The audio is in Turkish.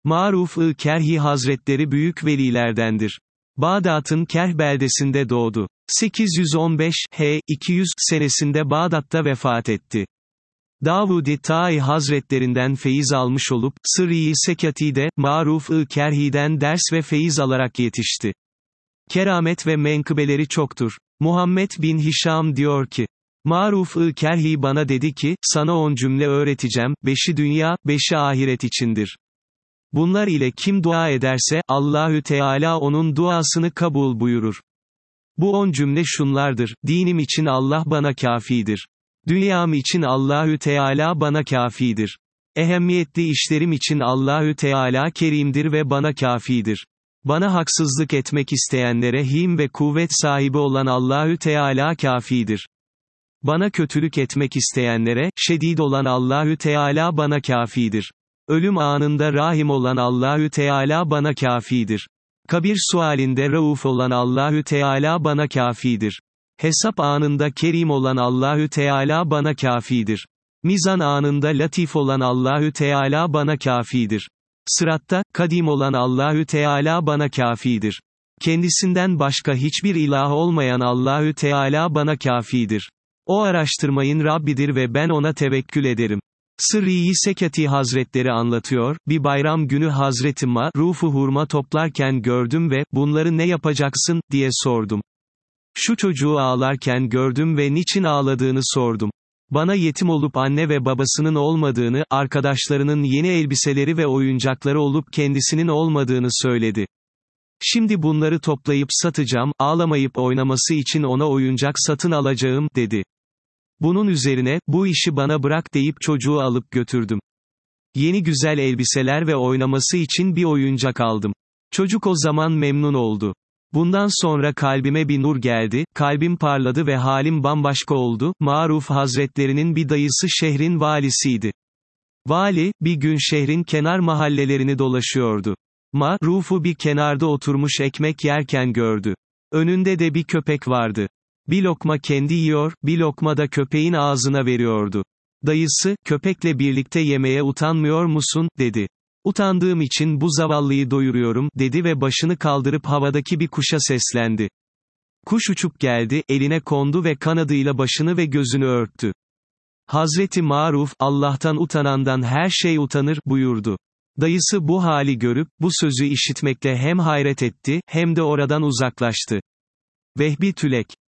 Maruf-ı Kerhi Hazretleri büyük velilerdendir. Bağdat'ın Kerh beldesinde doğdu. 815 200 senesinde Bağdat'ta vefat etti. Davud-i Ta'i Hazretlerinden feyiz almış olup, Sırrı-i Sekati'de, Maruf-ı Kerhi'den ders ve feyiz alarak yetişti. Keramet ve menkıbeleri çoktur. Muhammed bin Hişam diyor ki, Maruf-ı Kerhi bana dedi ki, sana 10 cümle öğreteceğim, 5'i dünya, 5'i ahiret içindir. Bunlar ile kim dua ederse, Allahü Teala onun duasını kabul buyurur. Bu 10 cümle şunlardır: dinim için Allah bana kafidir. Dünyam için Allahü Teala bana kafidir. Ehemmiyetli işlerim için Allahü Teala kerimdir ve bana kafidir. Bana haksızlık etmek isteyenlere him ve kuvvet sahibi olan Allahü Teala kafidir. Bana kötülük etmek isteyenlere, şedid olan Allahü Teala bana kafidir. Ölüm anında rahim olan Allahü Teala bana kafidir. Kabir sualinde rauf olan Allahü Teala bana kafidir. Hesap anında kerim olan Allahü Teala bana kafidir. Mizan anında latif olan Allahü Teala bana kafidir. Sıratta, kadim olan Allahü Teala bana kafidir. Kendisinden başka hiçbir ilah olmayan Allahü Teala bana kafidir. O araştırmayın Rabbidir ve ben ona tevekkül ederim. Sırrı-i Sekati Hazretleri anlatıyor, bir bayram günü Hazreti Maruf'u hurma toplarken gördüm ve, bunları ne yapacaksın, diye sordum. Şu çocuğu ağlarken gördüm ve niçin ağladığını sordum. Bana yetim olup anne ve babasının olmadığını, arkadaşlarının yeni elbiseleri ve oyuncakları olup kendisinin olmadığını söyledi. Şimdi bunları toplayıp satacağım, ağlamayıp oynaması için ona oyuncak satın alacağım, dedi. Bunun üzerine, bu işi bana bırak deyip çocuğu alıp götürdüm. Yeni güzel elbiseler ve oynaması için bir oyuncak aldım. Çocuk o zaman memnun oldu. Bundan sonra kalbime bir nur geldi, kalbim parladı ve halim bambaşka oldu. Maruf Hazretlerinin bir dayısı şehrin valisiydi. Vali, bir gün şehrin kenar mahallelerini dolaşıyordu. Maruf'u bir kenarda oturmuş ekmek yerken gördü. Önünde de bir köpek vardı. Bir lokma kendi yiyor, bir lokma da köpeğin ağzına veriyordu. Dayısı, köpekle birlikte yemeye utanmıyor musun, dedi. Utandığım için bu zavallıyı doyuruyorum, dedi ve başını kaldırıp havadaki bir kuşa seslendi. Kuş uçup geldi, eline kondu ve kanadıyla başını ve gözünü örttü. Hazreti Maruf, Allah'tan utanandan her şey utanır, buyurdu. Dayısı bu hali görüp, bu sözü işitmekle hem hayret etti, hem de oradan uzaklaştı. Vehbi Tülek